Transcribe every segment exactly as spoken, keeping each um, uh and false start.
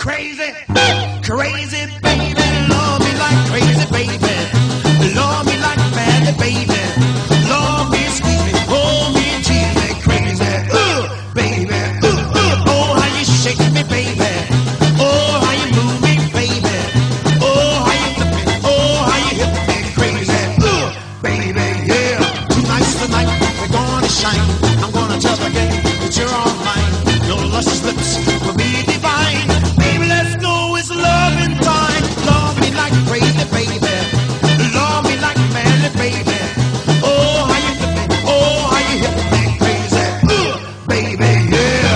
crazy, crazy baby. Love me like crazy baby. Love me like mad baby. Love me sweet, hold me, tease me crazy. Ooh, baby, ooh, ooh. Oh, how you shake me, baby. Oh, how you move me, baby. Oh, how you flip me. Oh, how you hit me crazy. Ooh, baby, yeah. Tonight's the night we're gonna shine. I'm gonna tell the game that you're all mine. Your luscious lips will be divine. Baby, let's go, it's loving time. Love me like crazy, baby. Love me like madly, baby. Oh, how you flip me. Oh, how you hit me crazy. Ooh, baby, yeah.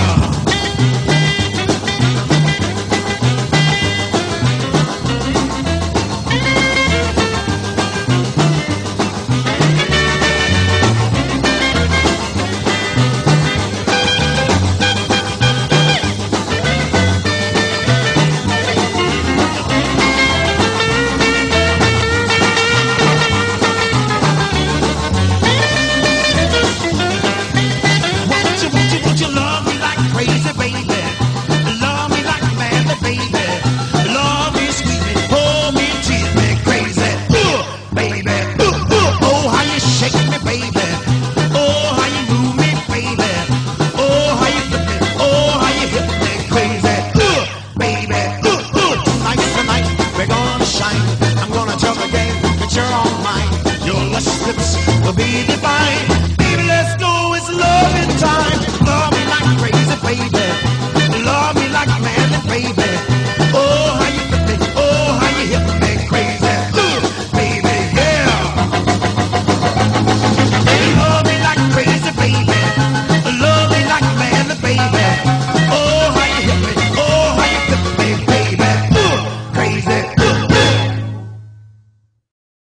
Will be divine. Baby, let's go, it's loving time. Love me like crazy, baby. Love me like man, baby.